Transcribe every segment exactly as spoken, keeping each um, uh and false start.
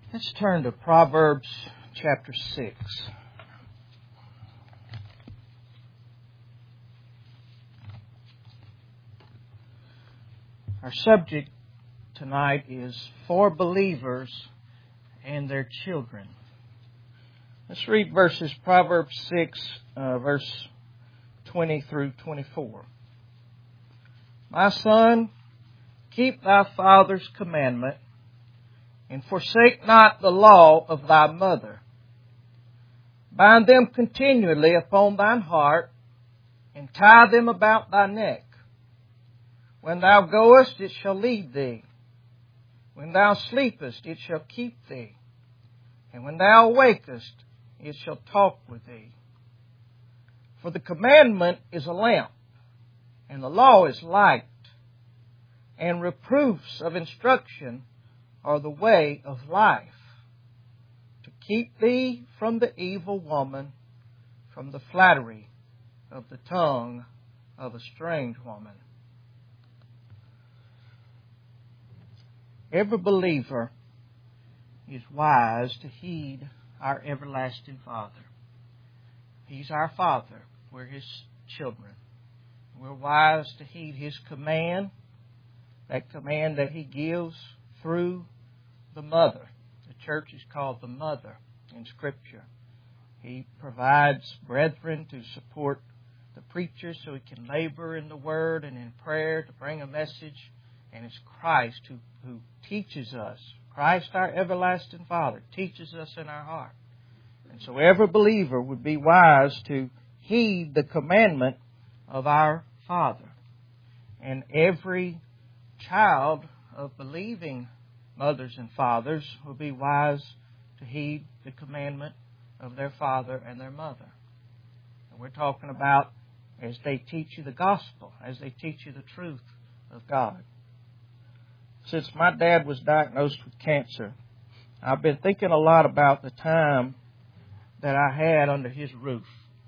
Let's turn to Proverbs chapter six. Our subject tonight is for believers and their children. Let's read verses Proverbs six, uh, verse twenty through twenty-four. My son, keep thy father's commandment, and forsake not the law of thy mother. Bind them continually upon thine heart, and tie them about thy neck. When thou goest, it shall lead thee. When thou sleepest, it shall keep thee. And when thou awakest, it shall talk with thee. For the commandment is a lamp, and the law is light, and reproofs of instruction are the way of life, to keep thee from the evil woman, from the flattery of the tongue of a strange woman. Every believer is wise to heed our everlasting Father. He's our Father. We're His children. We're wise to heed His command, that command that He gives through the mother. The church is called the mother in Scripture. He provides brethren to support the preacher so he can labor in the Word and in prayer to bring a message. And it's Christ who, who teaches us. Christ, our everlasting Father, teaches us in our heart. And so every believer would be wise to heed the commandment of our Father. And every child of believing mothers and fathers will be wise to heed the commandment of their father and their mother. And we're talking about as they teach you the gospel, as they teach you the truth of God. Since my dad was diagnosed with cancer, I've been thinking a lot about the time that I had under his roof.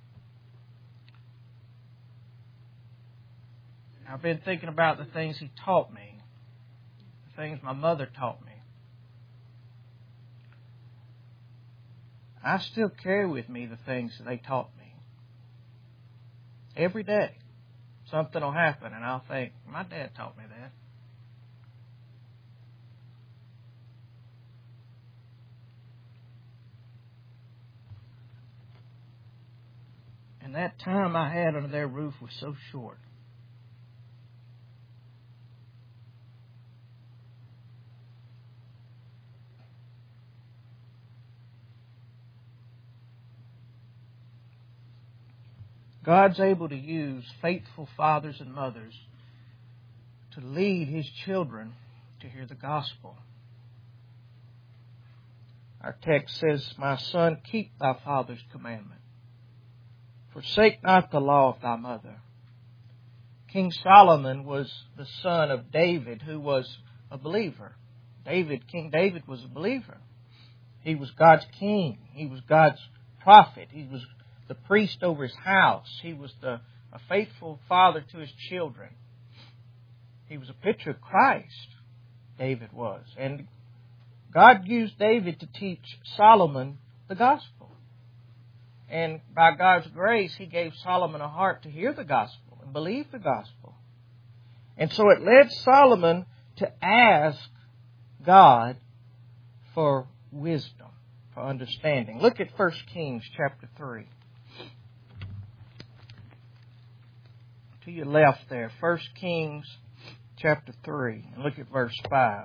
I've been thinking about the things he taught me, the things my mother taught me. I still carry with me the things that they taught me. Every day, something will happen and I'll think, my dad taught me that. And that time I had under their roof was so short. God's able to use faithful fathers and mothers to lead His children to hear the gospel. Our text says, my son, keep thy father's commandment. Forsake not the law of thy mother. King Solomon was the son of David, who was a believer. David, King David was a believer. He was God's king. He was God's prophet. He was the priest over his house. He was the, a faithful father to his children. He was a picture of Christ, David was. And God used David to teach Solomon the gospel. And by God's grace, He gave Solomon a heart to hear the gospel and believe the gospel. And so it led Solomon to ask God for wisdom, for understanding. Look at First Kings chapter three. To your left there, First Kings chapter three. And look at verse five.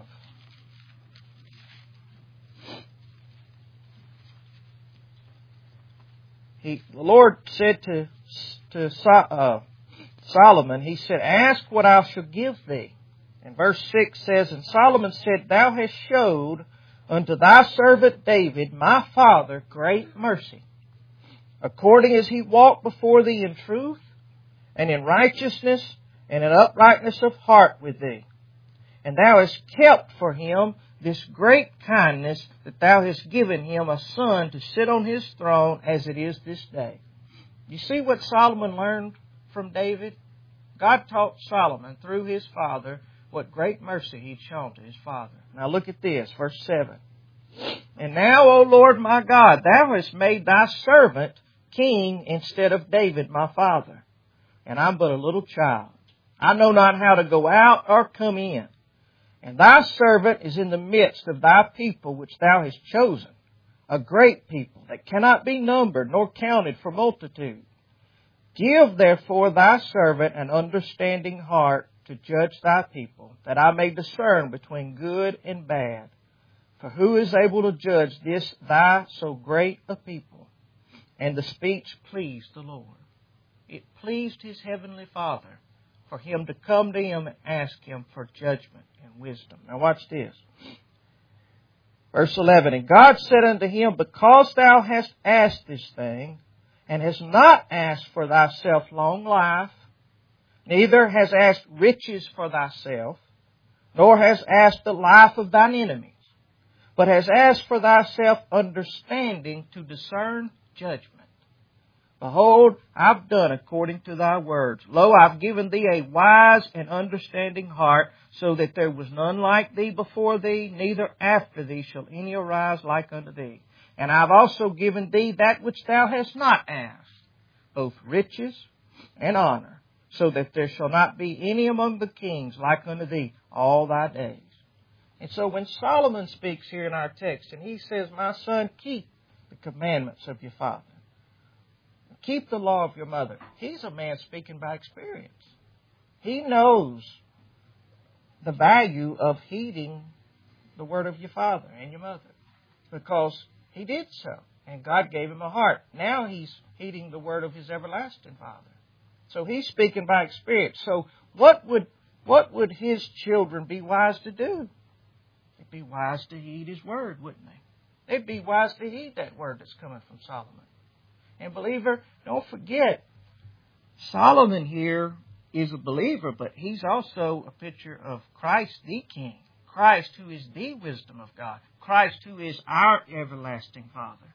He, the Lord said to, to uh, Solomon, He said, ask what I shall give thee. And verse six says, and Solomon said, thou hast showed unto thy servant David, my father, great mercy, according as he walked before thee in truth, and in righteousness, and in uprightness of heart with thee. And thou hast kept for him this great kindness, that thou hast given him a son to sit on his throne as it is this day. You see what Solomon learned from David? God taught Solomon through his father what great mercy He'd shown to his father. Now look at this, verse seven. And now, O Lord my God, thou hast made thy servant king instead of David my father. And I'm but a little child. I know not how to go out or come in. And thy servant is in the midst of thy people which thou hast chosen, a great people that cannot be numbered nor counted for multitude. Give therefore thy servant an understanding heart to judge thy people, that I may discern between good and bad. For who is able to judge this thy so great a people? And the speech pleased the Lord. It pleased His heavenly Father for Him to come to Him and ask Him for judgment and wisdom. Now watch this. Verse eleven, And God said unto him, Because thou hast asked this thing, and hast not asked for thyself long life, neither hast asked riches for thyself, nor hast asked the life of thine enemies, but hast asked for thyself understanding to discern judgment. Behold, I've done according to thy words. Lo, I've given thee a wise and understanding heart, so that there was none like thee before thee, neither after thee shall any arise like unto thee. And I've also given thee that which thou hast not asked, both riches and honor, so that there shall not be any among the kings like unto thee all thy days. And so when Solomon speaks here in our text, and he says, My son, keep the commandments of your father. Keep the law of your mother. He's a man speaking by experience. He knows the value of heeding the word of your father and your mother, because he did so, and God gave him a heart. Now he's heeding the word of his everlasting Father. So he's speaking by experience. So what would what would his children be wise to do? They'd be wise to heed his word, wouldn't they? They'd be wise to heed that word that's coming from Solomon. And believer, don't forget, Solomon here is a believer, but he's also a picture of Christ the King. Christ who is the wisdom of God. Christ who is our everlasting Father.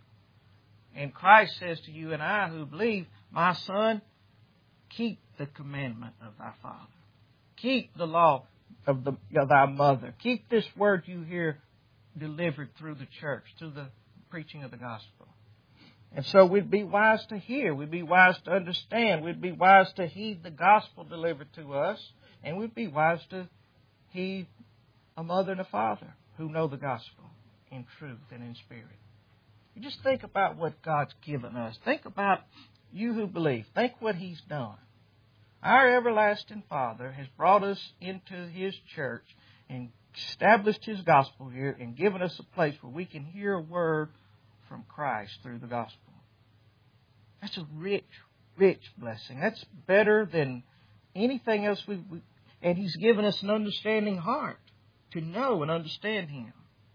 And Christ says to you and I who believe, My son, keep the commandment of thy father. Keep the law of, the, of thy mother. Keep this word you hear delivered through the church, through the preaching of the gospel. And so we'd be wise to hear. We'd be wise to understand. We'd be wise to heed the gospel delivered to us. And we'd be wise to heed a mother and a father who know the gospel in truth and in spirit. You just think about what God's given us. Think about you who believe. Think what He's done. Our everlasting Father has brought us into His church and established His gospel here and given us a place where we can hear a word from Christ through the gospel. That's a rich, rich blessing. That's better than anything else we, we and He's given us an understanding heart to know and understand Him.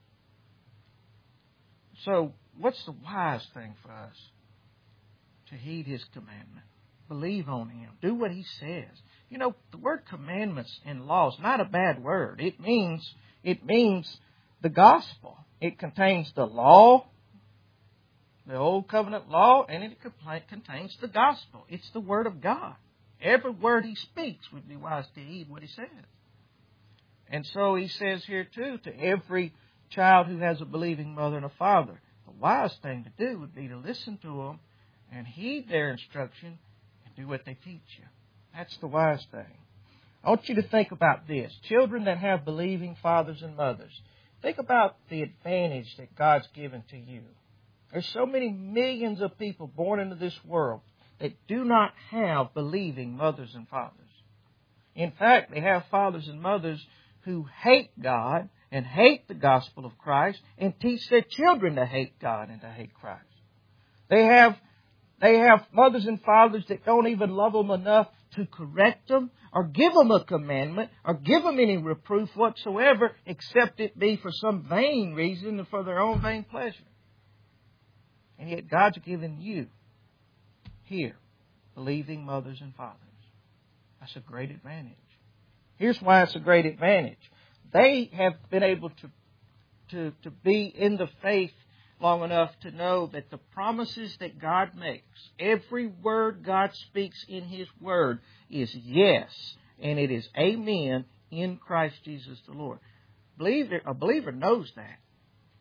So, what's the wise thing for us? To heed His commandment. Believe on Him. Do what He says. You know, the word commandments in law is not a bad word. It means, it means the gospel. It contains the law, the old covenant law, and it contains the gospel. It's the word of God. Every word He speaks, we'd be wise to heed what He says. And so He says here too, to every child who has a believing mother and a father, the wise thing to do would be to listen to them and heed their instruction and do what they teach you. That's the wise thing. I want you to think about this. Children that have believing fathers and mothers, think about the advantage that God's given to you. There's so many millions of people born into this world that do not have believing mothers and fathers. In fact, they have fathers and mothers who hate God and hate the gospel of Christ and teach their children to hate God and to hate Christ. They have, they have mothers and fathers that don't even love them enough to correct them or give them a commandment or give them any reproof whatsoever, except it be for some vain reason and for their own vain pleasure. And yet God's given you here believing mothers and fathers. That's a great advantage. Here's why it's a great advantage. They have been able to, to, to be in the faith long enough to know that the promises that God makes, every word God speaks in His Word is yes, and it is amen in Christ Jesus the Lord. Believer, a believer knows that.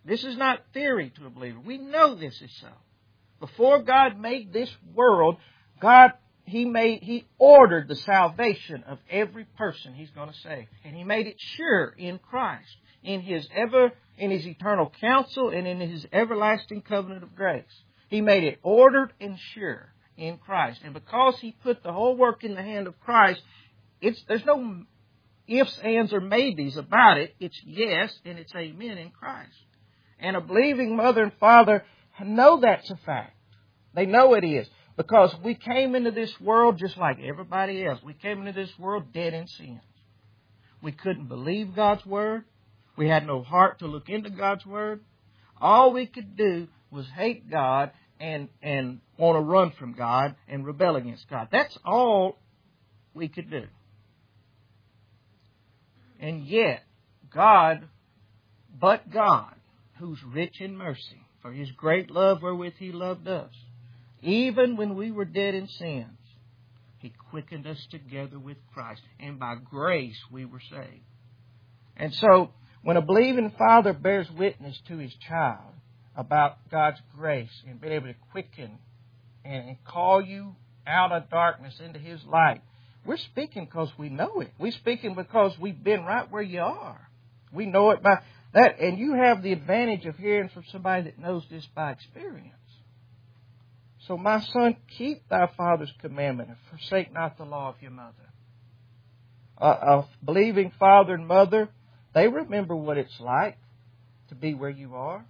This is not theory to a believer. We know this is so. Before God made this world, God, He made, He ordered the salvation of every person He's going to save. And He made it sure in Christ, in His ever, in His eternal counsel and in His everlasting covenant of grace. He made it ordered and sure in Christ. And because He put the whole work in the hand of Christ, it's, there's no ifs, ands, or maybes about it. It's yes and it's amen in Christ. And a believing mother and father know that's a fact. They know it is. Because we came into this world just like everybody else. We came into this world dead in sins. We couldn't believe God's Word. We had no heart to look into God's Word. All we could do was hate God and, and want to run from God and rebel against God. That's all we could do. And yet, God, but God, who's rich in mercy, for His great love wherewith He loved us, even when we were dead in sins, He quickened us together with Christ. And by grace we were saved. And so, when a believing father bears witness to his child about God's grace and being able to quicken and call you out of darkness into His light, we're speaking because we know it. We're speaking because we've been right where you are. We know it by that. And you have the advantage of hearing from somebody that knows this by experience. So, my son, keep thy father's commandment and forsake not the law of your mother. A, a believing father and mother, they remember what it's like to be where you are.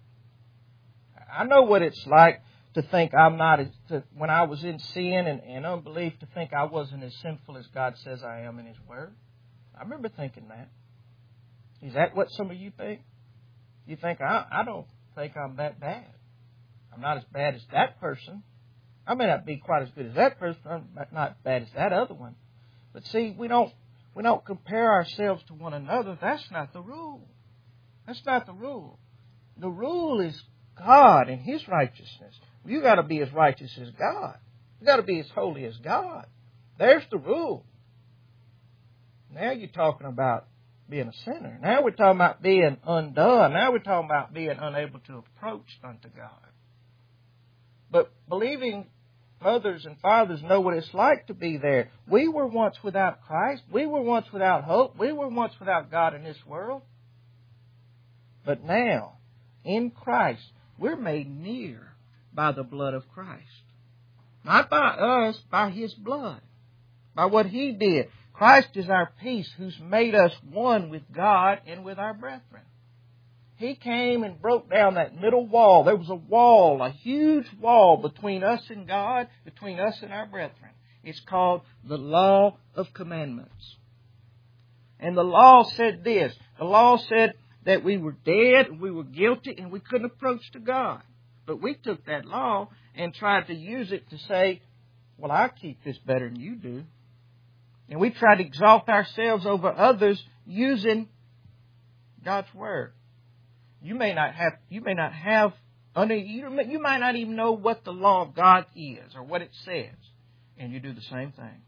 I know what it's like to think I'm not, as, to, when I was in sin and, and unbelief, to think I wasn't as sinful as God says I am in His Word. I remember thinking that. Is that what some of you think? You think, I, I don't think I'm that bad. I'm not as bad as that person. I may not be quite as good as that person. I'm not as bad as that other one. But see, we don't we don't compare ourselves to one another. That's not the rule. That's not the rule. The rule is God and His righteousness. You got to be as righteous as God. You got to be as holy as God. There's the rule. Now you're talking about being a sinner. Now we're talking about being undone. Now we're talking about being unable to approach unto God. But believing mothers and fathers know what it's like to be there. We were once without Christ. We were once without hope. We were once without God in this world. But now, in Christ, we're made near by the blood of Christ. Not by us, by His blood. By what He did. Christ is our peace, who's made us one with God and with our brethren. He came and broke down that middle wall. There was a wall, a huge wall between us and God, between us and our brethren. It's called the law of commandments. And the law said this. The law said that we were dead, and we were guilty, and we couldn't approach to God. But we took that law and tried to use it to say, well, I keep this better than you do. And we tried to exalt ourselves over others using God's Word. You may not have, you may not have, under, you, you might not even know what the law of God is or what it says. And you do the same thing.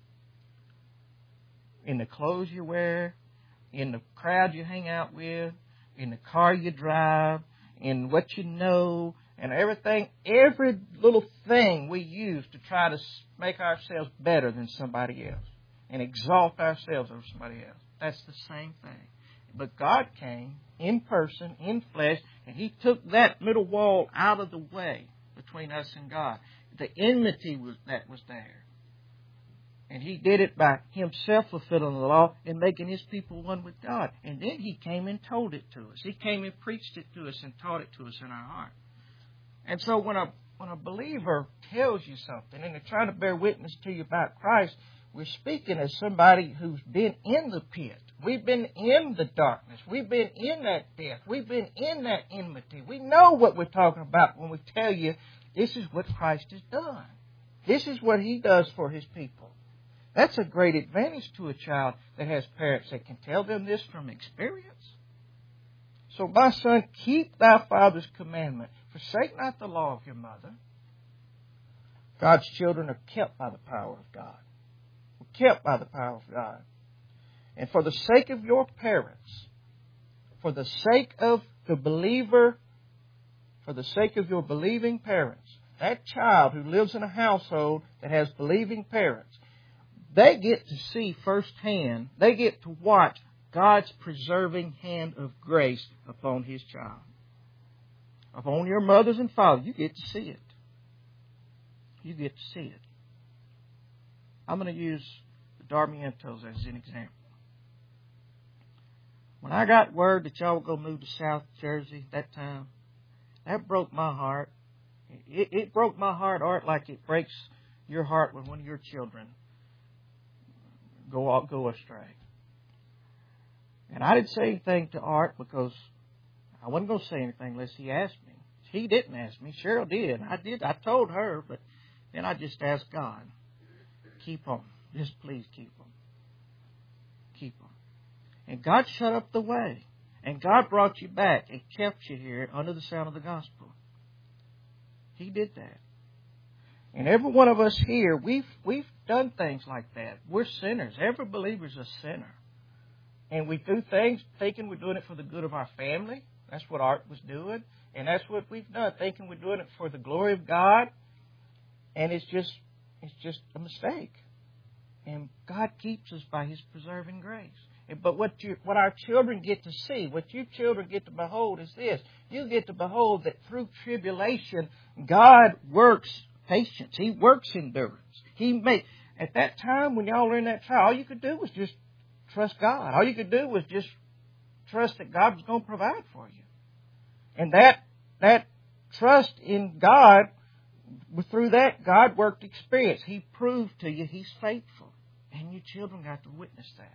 In the clothes you wear, in the crowd you hang out with, in the car you drive, in what you know, and everything, every little thing we use to try to make ourselves better than somebody else and exalt ourselves over somebody else. That's the same thing. But God came in person, in flesh, and He took that middle wall out of the way between us and God. The enmity was, that was there. And He did it by Himself fulfilling the law and making His people one with God. And then He came and told it to us. He came and preached it to us and taught it to us in our heart. And so when a, when a believer tells you something and they're trying to bear witness to you about Christ, we're speaking as somebody who's been in the pit. We've been in the darkness. We've been in that death. We've been in that enmity. We know what we're talking about when we tell you this is what Christ has done. This is what He does for His people. That's a great advantage to a child that has parents that can tell them this from experience. So, my son, keep thy father's commandment. Forsake not the law of your mother. God's children are kept by the power of God. We're kept by the power of God. And for the sake of your parents, for the sake of the believer, for the sake of your believing parents, that child who lives in a household that has believing parents, they get to see firsthand, they get to watch God's preserving hand of grace upon His child. Upon your mothers and fathers, you get to see it. You get to see it. I'm going to use the Darmientos as an example. When I got word that y'all were going to move to South Jersey that time, that broke my heart. It, it broke my heart, Art, like it breaks your heart when one of your children go go astray. And I didn't say anything to Art because I wasn't going to say anything unless he asked me. He didn't ask me. Cheryl did. I did. I told her, but then I just asked God, keep on. Just please keep on. Keep on. And God shut up the way. And God brought you back and kept you here under the sound of the gospel. He did that. And every one of us here, we've we've done things like that. We're sinners. Every believer's a sinner. And we do things thinking we're doing it for the good of our family. That's what Art was doing. And that's what we've done, thinking we're doing it for the glory of God. And it's just it's just a mistake. And God keeps us by His preserving grace. But what you, what our children get to see, what you children get to behold is this. You get to behold that through tribulation, God works patience. He works endurance. He make at that time when y'all were in that trial, all you could do was just trust God. All you could do was just trust that God was going to provide for you. And that that trust in God, through that, God worked experience. He proved to you He's faithful. And your children got to witness that.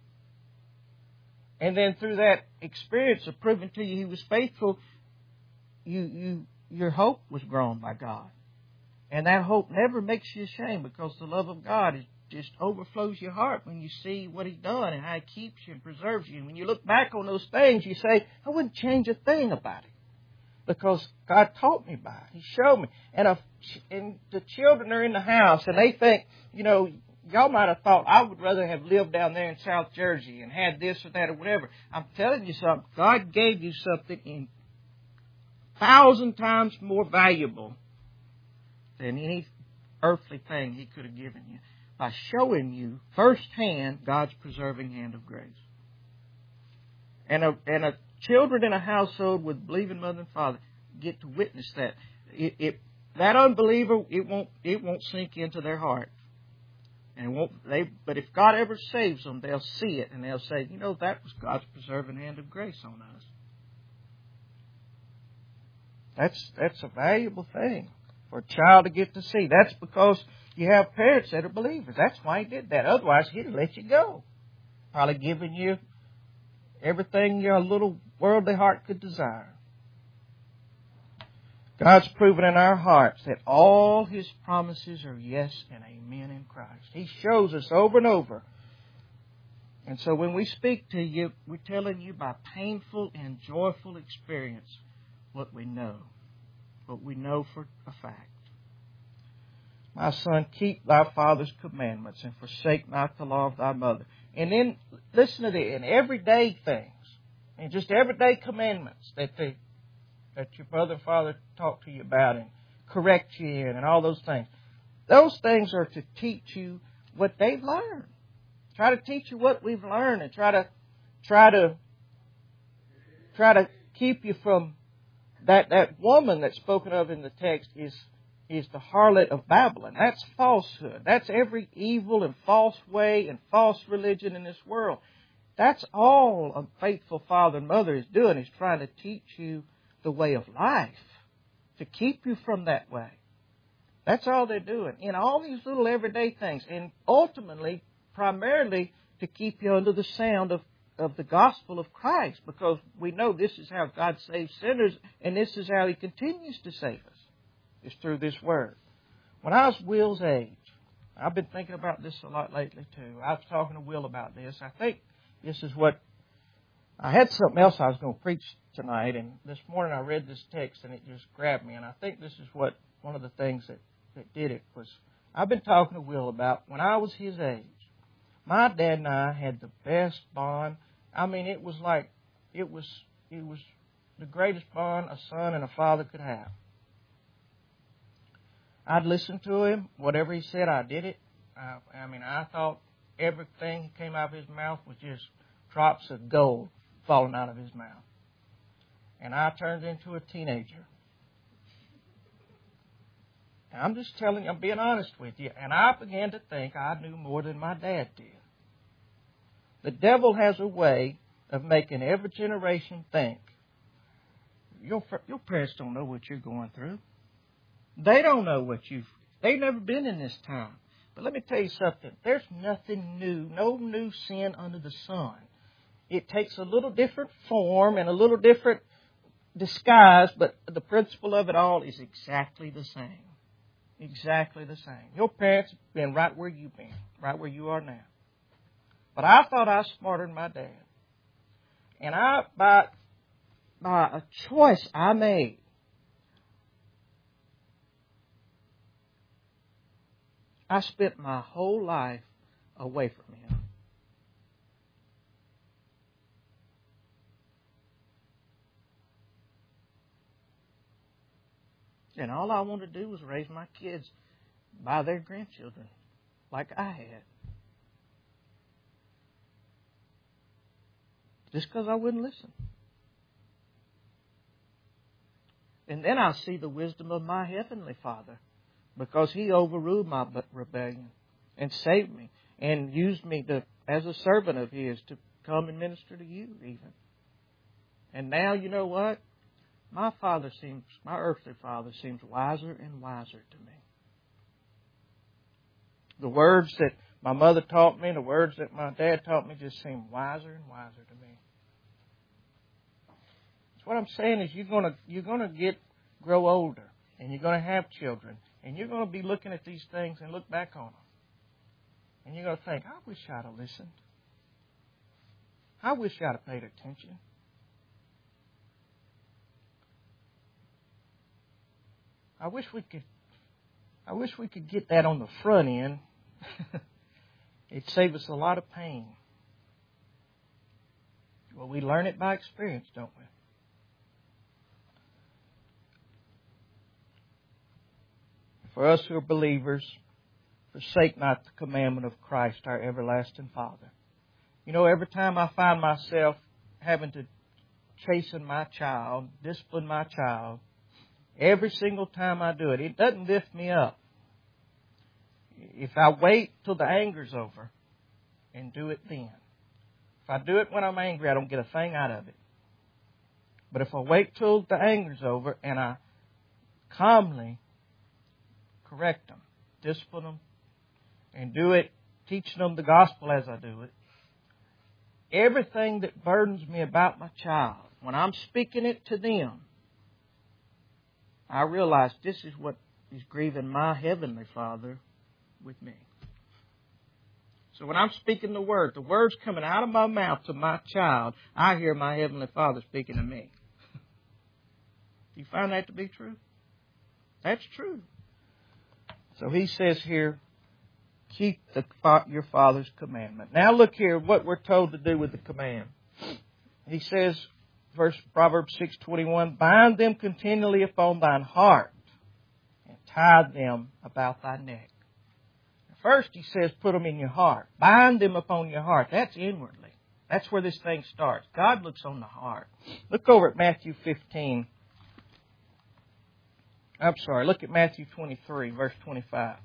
And then through that experience of proving to you He was faithful, you you your hope was grown by God. And that hope never makes you ashamed because the love of God is, just overflows your heart when you see what He's done and how He keeps you and preserves you. And when you look back on those things, you say, I wouldn't change a thing about it. Because God taught me by it. He showed me. And, if, and the children are in the house and they think, you know, y'all might have thought I would rather have lived down there in South Jersey and had this or that or whatever. I'm telling you something. God gave you something in thousand times more valuable than any earthly thing He could have given you by showing you firsthand God's preserving hand of grace. And a, and a children in a household with believing mother and father get to witness that. It, it that unbeliever, it won't it won't sink into their heart. And it won't they but if God ever saves them, they'll see it and they'll say, you know, that was God's preserving hand of grace on us. That's that's a valuable thing for a child to get to see. That's because you have parents that are believers. That's why He did that. Otherwise, He'd have let you go. Probably given you everything your little worldly heart could desire. God's proven in our hearts that all His promises are yes and amen in Christ. He shows us over and over. And so when we speak to you, we're telling you by painful and joyful experience what we know. What we know for a fact. My son, keep thy father's commandments and forsake not the law of thy mother. And then, listen to this, in everyday things, and just everyday commandments that they, that your mother and father talk to you about and correct you in and all those things. Those things are to teach you what they've learned. Try to teach you what we've learned and try to, try to, try to keep you from that, that woman that's spoken of in the text is is the harlot of Babylon. That's falsehood. That's every evil and false way and false religion in this world. That's all a faithful father and mother is doing, is trying to teach you the way of life, to keep you from that way. That's all they're doing in all these little everyday things, and ultimately, primarily, to keep you under the sound of, of the gospel of Christ, because we know this is how God saves sinners, and this is how He continues to save us. Is through this Word. When I was Will's age, I've been thinking about this a lot lately too. I was talking to Will about this. I think this is what, I had something else I was going to preach tonight, and this morning I read this text and it just grabbed me, and I think this is what, one of the things that, that did it was, I've been talking to Will about when I was his age, my dad and I had the best bond. I mean, it was like, it was, it was, the greatest bond a son and a father could have. I'd listen to him. Whatever he said, I did it. I, I mean, I thought everything that came out of his mouth was just drops of gold falling out of his mouth. And I turned into a teenager. And I'm just telling you, I'm being honest with you. And I began to think I knew more than my dad did. The devil has a way of making every generation think. Your, your parents don't know what you're going through. They don't know what you've... They've never been in this time. But let me tell you something. There's nothing new, no new sin under the sun. It takes a little different form and a little different disguise, but the principle of it all is exactly the same. Exactly the same. Your parents have been right where you've been, right where you are now. But I thought I was smarter than my dad. And I, by, by a choice I made, I spent my whole life away from him. And all I wanted to do was raise my kids by their grandchildren, like I had. Just because I wouldn't listen. And then I see the wisdom of my Heavenly Father, because He overruled my rebellion and saved me and used me to, as a servant of His to come and minister to you even. And now, you know what? My father seems, my earthly father seems wiser and wiser to me. The words that my mother taught me, the words that my dad taught me just seem wiser and wiser to me. So what I'm saying is you're going to, you're going to get, grow older, and you're going to have children, and you're going to be looking at these things and look back on them. And you're going to think, I wish I'd have listened. I wish I'd have paid attention. I wish we could I wish we could get that on the front end. It'd save us a lot of pain. Well, we learn it by experience, don't we? For us who are believers, forsake not the commandment of Christ, our everlasting Father. You know, every time I find myself having to chasten my child, discipline my child, every single time I do it, it doesn't lift me up. If I wait till the anger's over and do it then. If I do it when I'm angry, I don't get a thing out of it. But if I wait till the anger's over and I calmly correct them, discipline them, and do it, teaching them the gospel as I do it, everything that burdens me about my child, when I'm speaking it to them, I realize this is what is grieving my Heavenly Father with me. So when I'm speaking the Word, the Word's coming out of my mouth to my child, I hear my Heavenly Father speaking to me. Do you find that to be true? That's true. So He says here, keep the, your Father's commandment. Now look here, what we're told to do with the command. He says, Verse Proverbs six twenty-one, bind them continually upon thine heart and tie them about thy neck. First he says put them in your heart. Bind them upon your heart. That's inwardly. That's where this thing starts. God looks on the heart. Look over at Matthew fifteen. I'm sorry, look at Matthew twenty-three, verse twenty-five.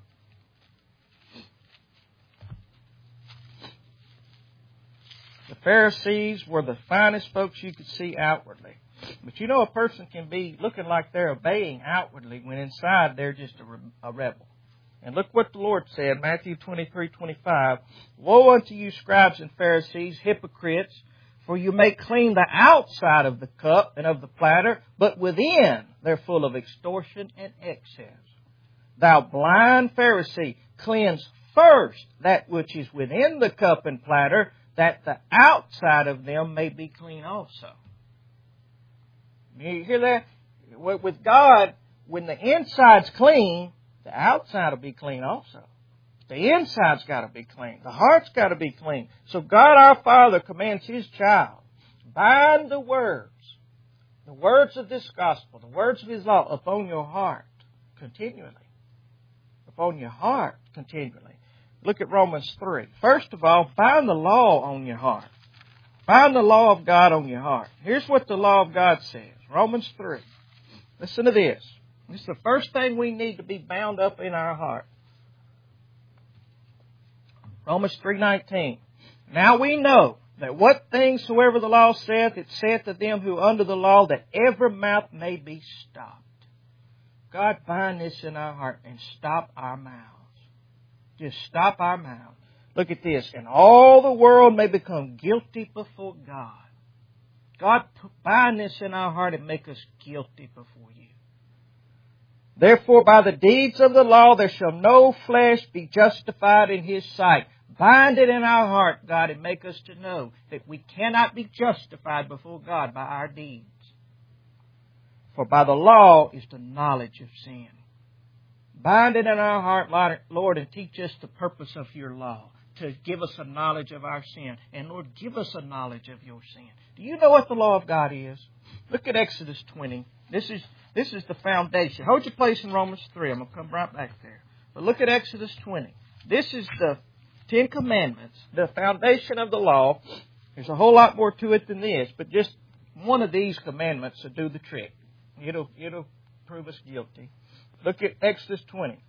The Pharisees were the finest folks you could see outwardly. But you know, a person can be looking like they're obeying outwardly when inside they're just a, re- a rebel. And look what the Lord said, Matthew twenty-three twenty-five. Woe unto you, scribes and Pharisees, hypocrites, for you make clean the outside of the cup and of the platter, but within they're full of extortion and excess. Thou blind Pharisee, cleanse first that which is within the cup and platter, that the outside of them may be clean also. You hear that? With God, when the inside's clean, the outside will be clean also. The inside's got to be clean. The heart's got to be clean. So God our Father commands His child, bind the words the words of this gospel, the words of His law upon your heart continually. Upon your heart continually. Look at Romans three. First of all, bind the law on your heart. Bind the law of God on your heart. Here's what the law of God says. Romans three. Listen to this. This is the first thing we need to be bound up in our heart. Romans three nineteen. Now we know that what things soever the law saith, it saith to them who are under the law, that every mouth may be stopped. God, bind this in our heart and stop our mouths. Just stop our mouths. Look at this. And all the world may become guilty before God. God, bind this in our heart and make us guilty before you. Therefore, by the deeds of the law, there shall no flesh be justified in His sight. Bind it in our heart, God, and make us to know that we cannot be justified before God by our deeds. For by the law is the knowledge of sin. Bind it in our heart, Lord, and teach us the purpose of your law, to give us a knowledge of our sin. And Lord, give us a knowledge of your sin. Do you know what the law of God is? Look at Exodus twenty. This is, this is the foundation. Hold your place in Romans three. I'm going to come right back there. But look at Exodus twenty. This is the Ten Commandments, the foundation of the law. There's a whole lot more to it than this, but just one of these commandments will do the trick. It'll, it'll prove us guilty. Look at Exodus twenty.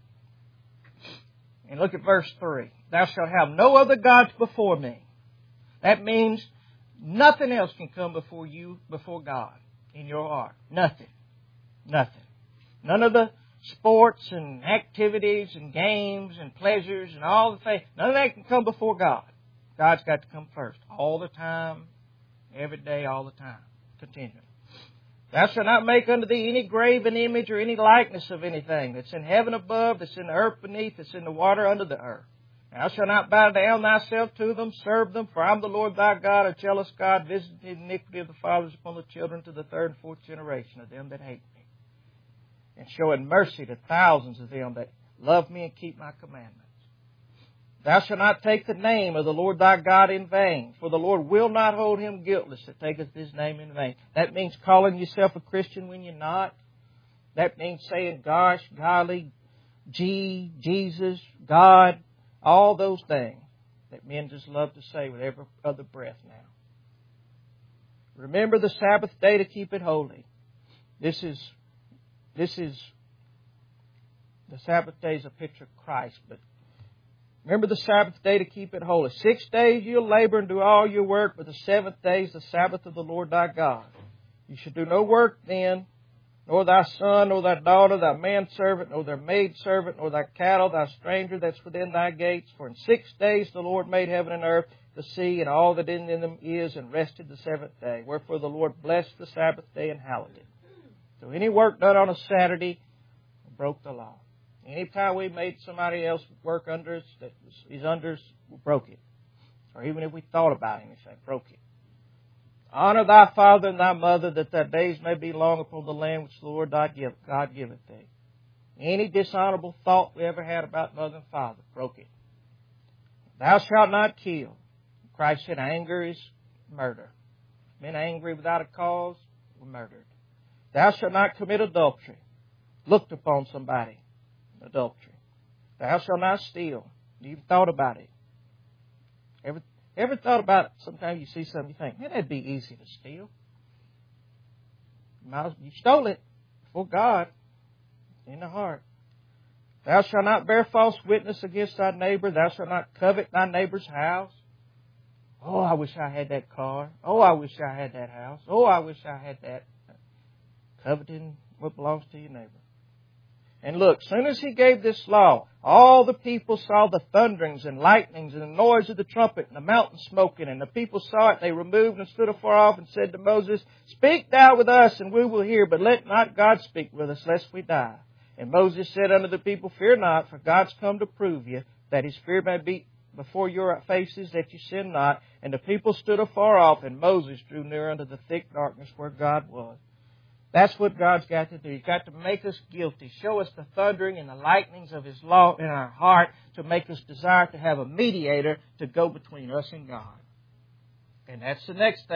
And look at verse three. Thou shalt have no other gods before me. That means nothing else can come before you, before God, in your heart. Nothing. Nothing. None of the sports and activities and games and pleasures and all the things. None of that can come before God. God's got to come first. All the time, every day, all the time. Continually. Thou shalt not make unto thee any graven image or any likeness of anything that's in heaven above, that's in the earth beneath, that's in the water under the earth. Thou shalt not bow down thyself to them, serve them, for I am the Lord thy God, a jealous God, visiting the iniquity of the fathers upon the children to the third and fourth generation of them that hate me, and showing mercy to thousands of them that love me and keep my commandments. Thou shalt not take the name of the Lord thy God in vain, for the Lord will not hold him guiltless that taketh his name in vain. That means calling yourself a Christian when you're not. That means saying gosh, golly, gee, Jesus, God, all those things that men just love to say with every other breath now. Remember the Sabbath day to keep it holy. This is, this is, the Sabbath day is a picture of Christ, but remember the Sabbath day to keep it holy. Six days you'll labor and do all your work, but the seventh day is the Sabbath of the Lord thy God. You shall do no work then, nor thy son, nor thy daughter, thy manservant, nor thy maidservant, nor thy cattle, thy stranger that's within thy gates. For in six days the Lord made heaven and earth, the sea, and all that in them is, and rested the seventh day. Wherefore the Lord blessed the Sabbath day and hallowed it. So any work done on a Saturday broke the law. Anytime we made somebody else work under us that is under us, we broke it. Or even if we thought about anything, broke it. Honor thy father and thy mother, that thy days may be long upon the land which the Lord thy God giveth thee. Any dishonorable thought we ever had about mother and father, broke it. Thou shalt not kill. Christ said anger is murder. Men angry without a cause were murdered. Thou shalt not commit adultery. Looked upon somebody. Adultery. Thou shalt not steal. You even thought about it. Ever, ever thought about it? Sometimes you see something, you think, man, that'd be easy to steal. You stole it before God in the heart. Thou shalt not bear false witness against thy neighbor. Thou shalt not covet thy neighbor's house. Oh, I wish I had that car. Oh, I wish I had that house. Oh, I wish I had that. Coveting what belongs to your neighbor. And look, soon as he gave this law, all the people saw the thunderings and lightnings and the noise of the trumpet and the mountain smoking. And the people saw it. They removed and stood afar off and said to Moses, Speak thou with us, and we will hear, but let not God speak with us, lest we die. And Moses said unto the people, Fear not, for God's come to prove you, that his fear may be before your faces, that you sin not. And the people stood afar off, and Moses drew near unto the thick darkness where God was. That's what God's got to do. He's got to make us guilty, show us the thundering and the lightnings of his law in our heart to make us desire to have a mediator to go between us and God. And that's the next thing.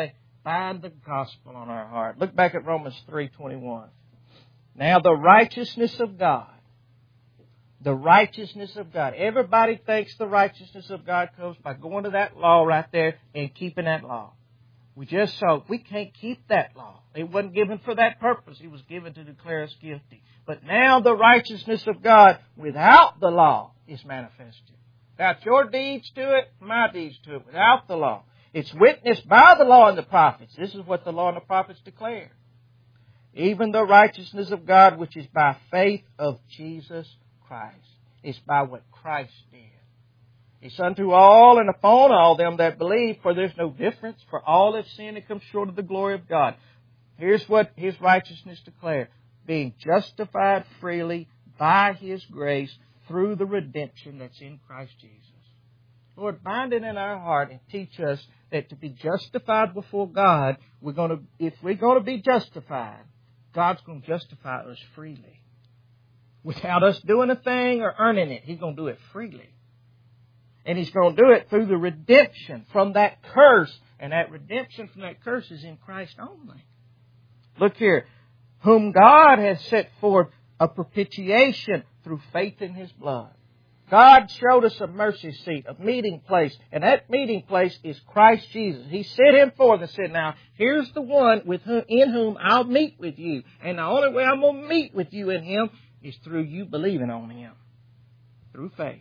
bind the gospel on our heart. Look back at Romans three twenty-one. Now the righteousness of God. The righteousness of God. Everybody thinks the righteousness of God comes by going to that law right there and keeping that law. We just saw we can't keep that law. It wasn't given for that purpose. It was given to declare us guilty. But now the righteousness of God without the law is manifested. Without your deeds to it, my deeds to it, without the law. It's witnessed by the law and the prophets. This is what the law and the prophets declare. Even the righteousness of God, which is by faith of Jesus Christ. It's by what Christ did. It's unto all and upon all them that believe, for there's no difference, for all have sinned and come short of the glory of God. Here's what His righteousness declares. Being justified freely by His grace through the redemption that's in Christ Jesus. Lord, bind it in our heart and teach us that to be justified before God, we're going to, if we're going to be justified, God's going to justify us freely. Without us doing a thing or earning it, He's going to do it freely. And He's going to do it through the redemption from that curse. And that redemption from that curse is in Christ only. Look here. Whom God has set forth a propitiation through faith in His blood. God showed us a mercy seat, a meeting place. And that meeting place is Christ Jesus. He set Him forth and said, now, here's the one with whom, in whom I'll meet with you. And the only way I'm going to meet with you in Him is through you believing on Him. Through faith.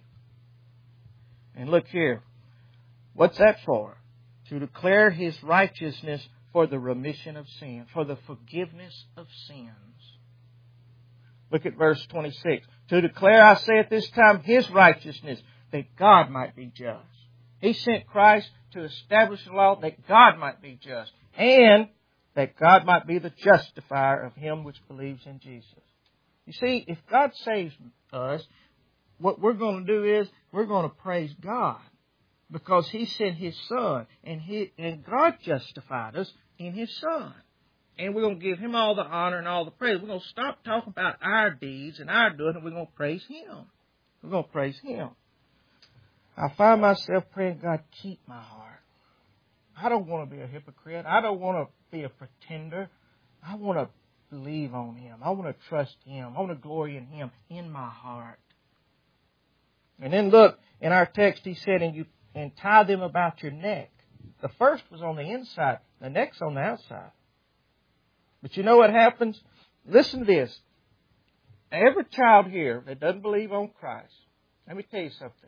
And look here. What's that for? To declare His righteousness for the remission of sins, for the forgiveness of sins. Look at verse twenty-six. To declare, I say at this time, His righteousness, that God might be just. He sent Christ to establish the law that God might be just. And that God might be the justifier of him which believes in Jesus. You see, if God saves us, what we're going to do is we're going to praise God. Because He sent His Son. And he and God justified us in His Son. And we're going to give Him all the honor and all the praise. We're going to stop talking about our deeds and our doing, and we're going to praise Him. We're going to praise Him. I find myself praying, God, keep my heart. I don't want to be a hypocrite. I don't want to be a pretender. I want to believe on Him. I want to trust Him. I want to glory in Him in my heart. And then look, in our text He said, and you and tie them about your neck. The first was on the inside. The next on the outside. But you know what happens? Listen to this. Every child here that doesn't believe on Christ, let me tell you something.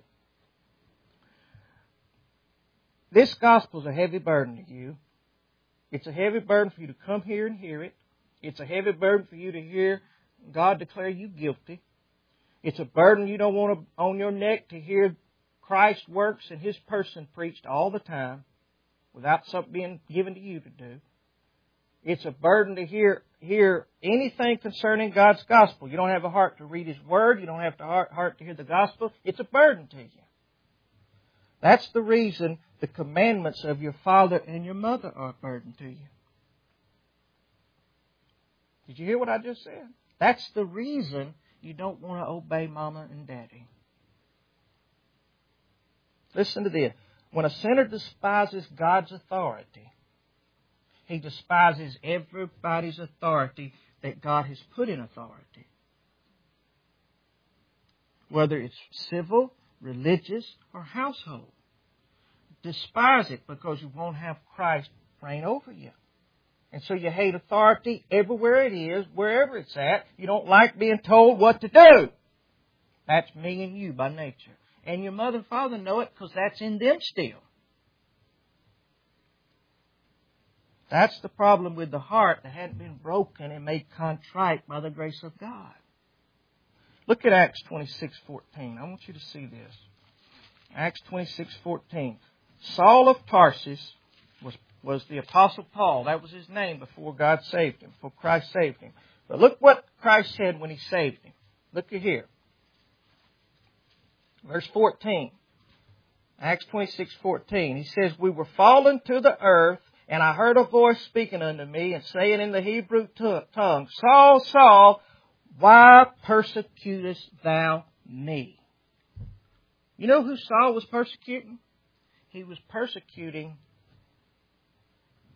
This gospel is a heavy burden to you. It's a heavy burden for you to come here and hear it. It's a heavy burden for you to hear God declare you guilty. It's a burden you don't want to, on your neck to hear Christ's works and His person preached all the time without something being given to you to do. It's a burden to hear hear anything concerning God's gospel. You don't have a heart to read His Word. You don't have a heart, heart to hear the gospel. It's a burden to you. That's the reason the commandments of your father and your mother are a burden to you. Did you hear what I just said? That's the reason you don't want to obey Mama and Daddy. Listen to this. When a sinner despises God's authority, he despises everybody's authority that God has put in authority. Whether it's civil, religious, or household. Despise it because you won't have Christ reign over you. And so you hate authority everywhere it is, wherever it's at. You don't like being told what to do. That's me and you by nature. And your mother and father know it because that's in them still. That's the problem with the heart that hadn't been broken and made contrite by the grace of God. Look at Acts twenty-six fourteen. I want you to see this. Acts twenty-six fourteen. Saul of Tarsus was, was the Apostle Paul. That was his name before God saved him, before Christ saved him. But look what Christ said when He saved him. Look at here. Verse fourteen. Acts twenty-six fourteen. He says, we were fallen to the earth, and I heard a voice speaking unto me, and saying in the Hebrew tongue, Saul, Saul, why persecutest thou me? You know who Saul was persecuting? He was persecuting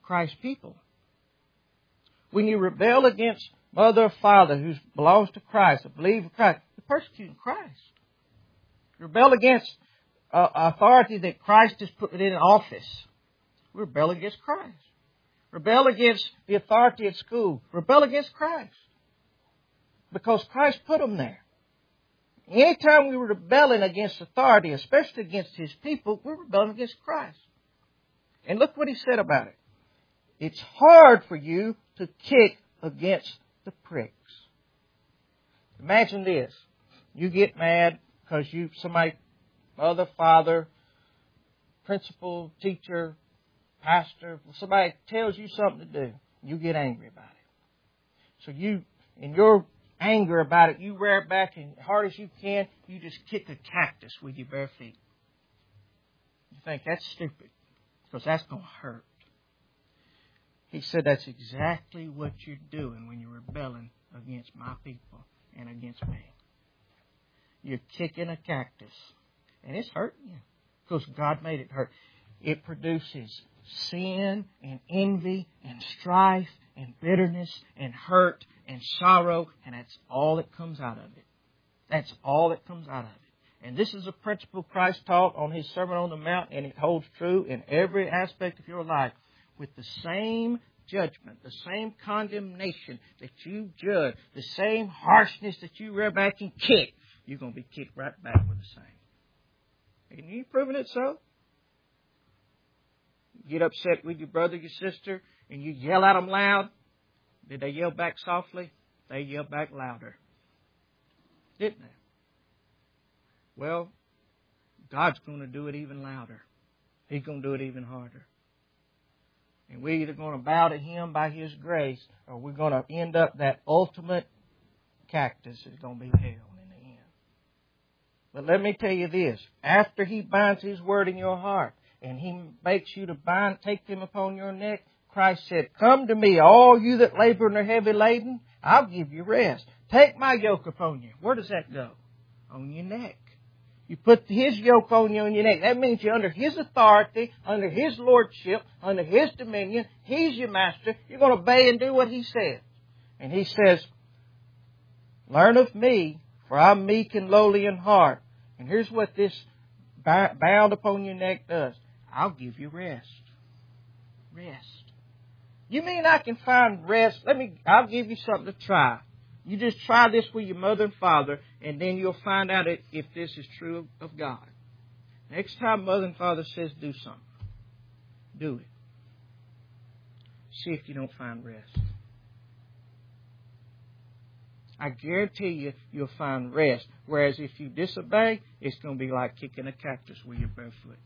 Christ's people. When you rebel against mother or father who belongs to Christ, or believe in Christ, you're persecuting Christ. Rebel against uh, authority that Christ has put in office. We rebel against Christ. Rebel against the authority at school. Rebel against Christ. Because Christ put them there. Anytime we were rebelling against authority, especially against His people, we're rebelling against Christ. And look what He said about it. It's hard for you to kick against the pricks. Imagine this. You get mad because you, somebody, mother, father, principal, teacher, pastor, somebody tells you something to do. You get angry about it. So you, in your anger about it, you rear back and as hard as you can, you just kick a cactus with your bare feet. You think that's stupid because that's going to hurt. He said that's exactly what you're doing when you're rebelling against my people and against me. You're kicking a cactus. And it's hurting you. Because God made it hurt. It produces sin and envy and strife and bitterness and hurt and sorrow. And that's all that comes out of it. That's all that comes out of it. And this is a principle Christ taught on His Sermon on the Mount. And it holds true in every aspect of your life. With the same judgment, the same condemnation that you judge, the same harshness that you rear back and kick, you're going to be kicked right back with the same. And you proving it so? You get upset with your brother, your sister, and you yell at them loud. Did they yell back softly? They yelled back louder. Didn't they? Well, God's going to do it even louder. He's going to do it even harder. And we're either going to bow to Him by His grace, or we're going to end up that ultimate cactus is going to be hell in the end. But let me tell you this. After He binds His word in your heart, and He makes you to bind, take them upon your neck, Christ said, "Come to me, all you that labor and are heavy laden, I'll give you rest. Take my yoke upon you." Where does that go? On your neck. You put His yoke on you on your neck. That means you're under His authority, under His lordship, under His dominion. He's your master. You're going to obey and do what He says. And He says, "Learn of me, for I'm meek and lowly in heart." And here's what this bound upon your neck does. I'll give you rest. Rest. You mean I can find rest? Let me, I'll give you something to try. You just try this with your mother and father, and then you'll find out if this is true of God. Next time mother and father says do something, do it. See if you don't find rest. I guarantee you, you'll find rest. Whereas if you disobey, it's going to be like kicking a cactus with your bare foot.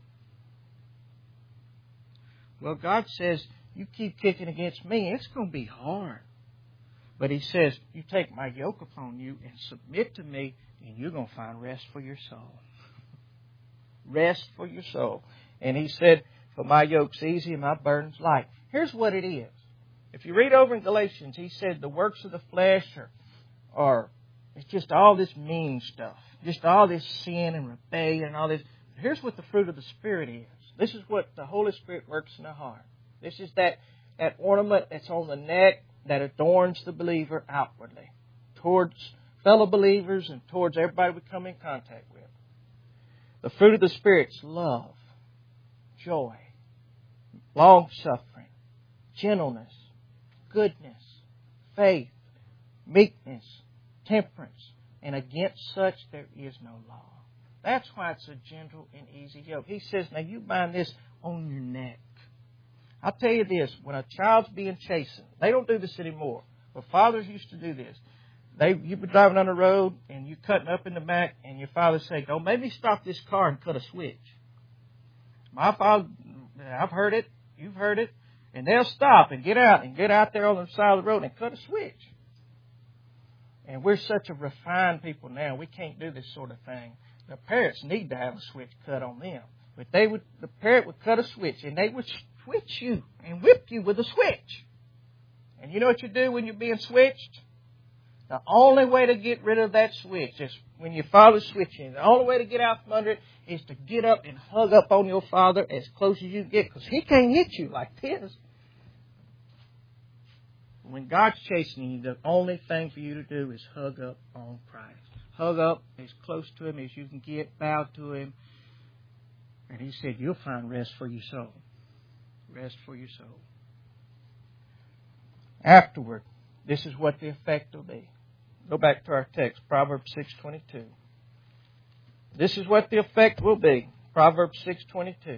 Well, God says, you keep kicking against me, it's going to be hard. But He says, you take my yoke upon you and submit to me, and you're going to find rest for your soul. Rest for your soul. And He said, for my yoke's easy and my burden's light. Here's what it is. If you read over in Galatians, he said the works of the flesh are, are it's just all this mean stuff. Just all this sin and rebellion and all this. Here's what the fruit of the Spirit is. This is what the Holy Spirit works in the heart. This is that, that ornament that's on the neck that adorns the believer outwardly towards fellow believers and towards everybody we come in contact with. The fruit of the Spirit's love, joy, long-suffering, gentleness, goodness, faith, meekness, temperance, and against such there is no law. That's why it's a gentle and easy yoke. He says, now you bind this on your neck. I'll tell you this, when a child's being chastened, they don't do this anymore, but fathers used to do this. They, you've been driving on the road and you're cutting up in the back and your father say, don't make me stop this car and cut a switch. My father, I've heard it, you've heard it, and they'll stop and get out and get out there on the side of the road and cut a switch. And we're such a refined people now, we can't do this sort of thing. The parents need to have a switch cut on them. But they would, the parent would cut a switch and they would switch you and whip you with a switch. And you know what you do when you're being switched? The only way to get rid of that switch is when your father's switching. The only way to get out from under it is to get up and hug up on your father as close as you can get, because he can't hit you like this. when God's chastening you, the only thing for you to do is hug up on Christ. Hug up as close to Him as you can get, bow to Him. And He said, you'll find rest for your soul. Rest for your soul. Afterward, this is what the effect will be. Go back to our text, Proverbs six twenty-two. This is what the effect will be. Proverbs six twenty-two.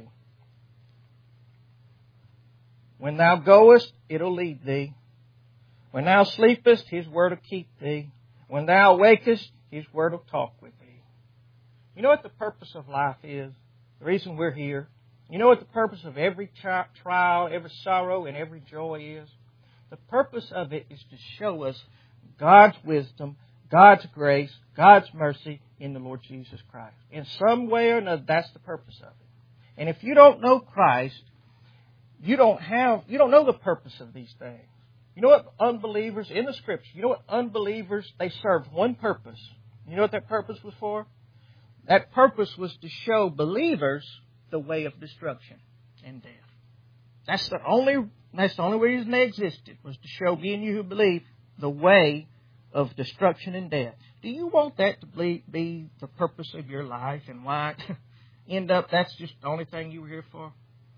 When thou goest, it'll lead thee. When thou sleepest, His word will keep thee. When thou awakest, His word will talk with thee. You know what the purpose of life is? The reason we're here. You know what the purpose of every tri- trial, every sorrow, and every joy is? The purpose of it is to show us God's wisdom, God's grace, God's mercy in the Lord Jesus Christ. In some way or another, that's the purpose of it. And if you don't know Christ, you don't have, you don't know the purpose of these things. You know what unbelievers, in the Scripture, you know what unbelievers, they served one purpose. You know what that purpose was for? That purpose was to show believers the way of destruction and death. That's the only, that's the only reason they existed, was to show me and you who believe the way of destruction and death. Do you want that to be, be the purpose of your life, and why it end up that's just the only thing you were here for?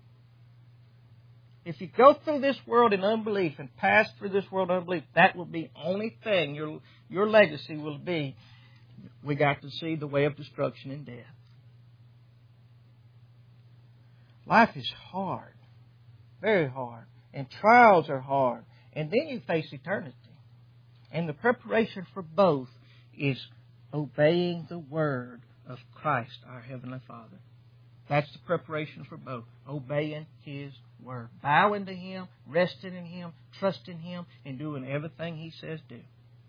If you go through this world in unbelief and pass through this world in unbelief, that will be the only thing, your, your legacy will be, we got to see the way of destruction and death. Life is hard. Very hard. And trials are hard. And then you face eternity. And the preparation for both is obeying the Word of Christ, our Heavenly Father. That's the preparation for both. Obeying His Word. Bowing to Him, resting in Him, trusting Him, and doing everything He says do.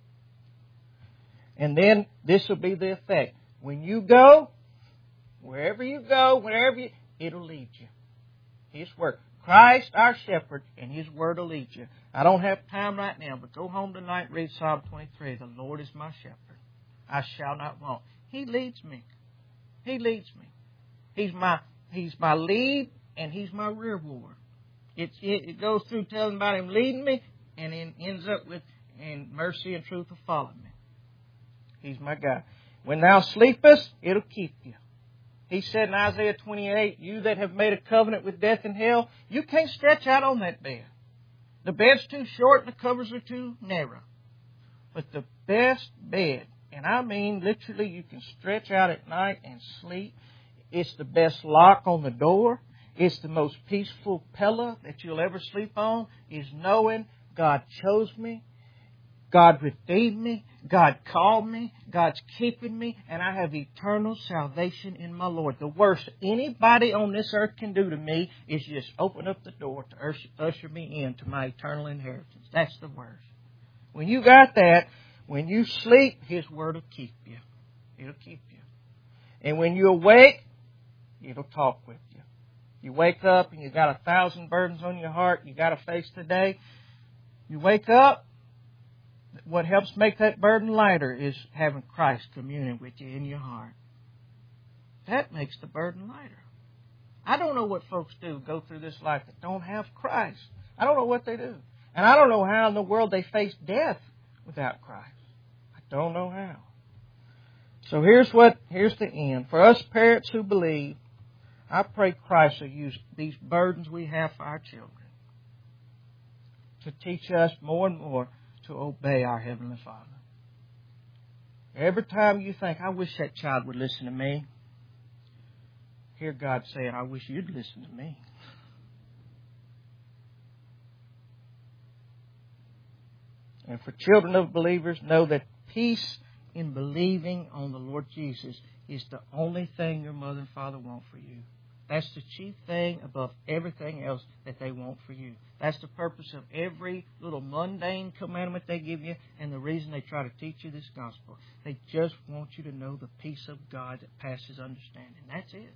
And then this will be the effect. When you go, wherever you go, wherever you, it'll lead you. His Word. Christ, our shepherd, and His Word will lead you. I don't have time right now, but go home tonight and read Psalm twenty-three. The Lord is my shepherd. I shall not want. He leads me. He leads me. He's my He's my lead, and He's my reward. It, it, it goes through telling about Him leading me, and it ends up with, and mercy and truth will follow me. He's my God. When thou sleepest, it'll keep you. He said in Isaiah twenty-eight, you that have made a covenant with death and hell, you can't stretch out on that bed. The bed's too short and the covers are too narrow. But the best bed, and I mean literally you can stretch out at night and sleep. It's the best lock on the door. It's the most peaceful pillow that you'll ever sleep on, is knowing God chose me. God redeemed me. God called me. God's keeping me. And I have eternal salvation in my Lord. The worst anybody on this earth can do to me is just open up the door to usher, usher me into my eternal inheritance. That's the worst. When you got that, when you sleep, His Word will keep you. It'll keep you. And when you awake, it'll talk with you. You wake up and you got a thousand burdens on your heart you got to face today. You wake up. What helps make that burden lighter is having Christ communing with you in your heart. That makes the burden lighter. I don't know what folks do go through this life that don't have Christ. I don't know what they do. And I don't know how in the world they face death without Christ. I don't know how. So here's what, here's the end. For us parents who believe, I pray Christ will use these burdens we have for our children to teach us more and more to obey our Heavenly Father. Every time you think, I wish that child would listen to me, hear God saying, I wish you'd listen to me. And for children of believers, know that peace in believing on the Lord Jesus is the only thing your mother and father want for you. That's the chief thing above everything else that they want for you. That's the purpose of every little mundane commandment they give you, and the reason they try to teach you this gospel. They just want you to know the peace of God that passes understanding. That's it.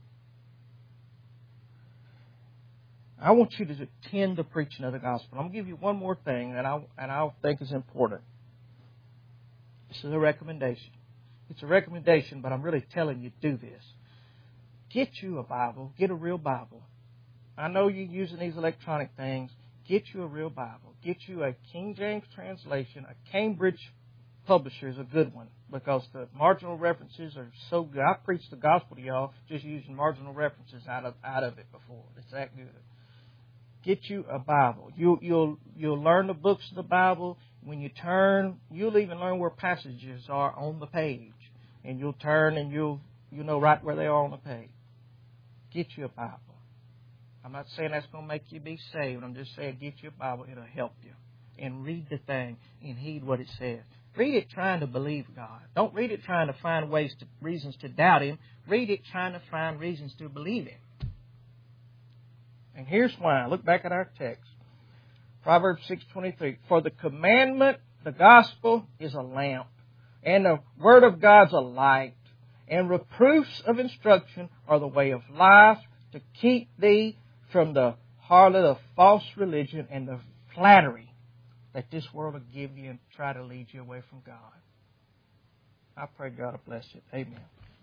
I want you to attend the preaching of the gospel. I'm going to give you one more thing that I and I think is important. This is a recommendation. It's a recommendation, but I'm really telling you to do this. Get you a Bible. Get a real Bible. I know you're using these electronic things. Get you a real Bible. get you a King James translation. A Cambridge publisher is a good one because the marginal references are so good. I preached the gospel to y'all just using marginal references out of out of it before. It's that good. Get you a Bible. You, you'll you'll learn the books of the Bible. When you turn, you'll even learn where passages are on the page, and you'll turn and you'll you know right where they are on the page. Get you a Bible. I'm not saying that's going to make you be saved. I'm just saying get you a Bible. It'll help you. And read the thing and heed what it says. Read it trying to believe God. Don't read it trying to find ways to, reasons to doubt Him. Read it trying to find reasons to believe Him. And here's why. Look back at our text. Proverbs six twenty-three. For the commandment, the gospel, is a lamp, and the word of God's a light, and reproofs of instruction are the way of life, to keep thee from the harlot of false religion and the flattery that this world will give you and try to lead you away from God. I pray God will bless you. Amen.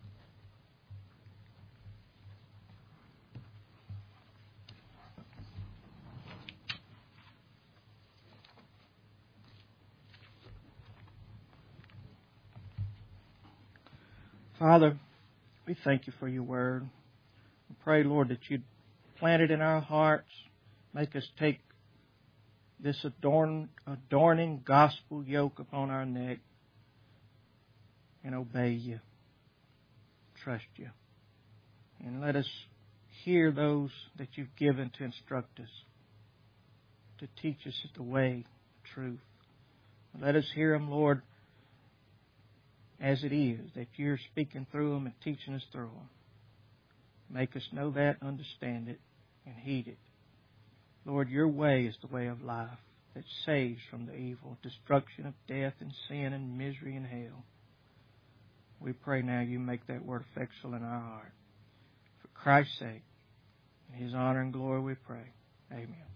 Father, we thank you for your word. We pray, Lord, that you'd plant it in our hearts. Make us take this adorn, adorning gospel yoke upon our neck and obey you, trust you. And let us hear those that you've given to instruct us, to teach us the way, truth. Let us hear them, Lord, as it is, that you're speaking through them and teaching us through them. Make us know that, understand it, and heed it. Lord, your way is the way of life that saves from the evil, destruction of death and sin and misery and hell. We pray now you make that word effectual in our heart. For Christ's sake, in His honor and glory we pray. Amen.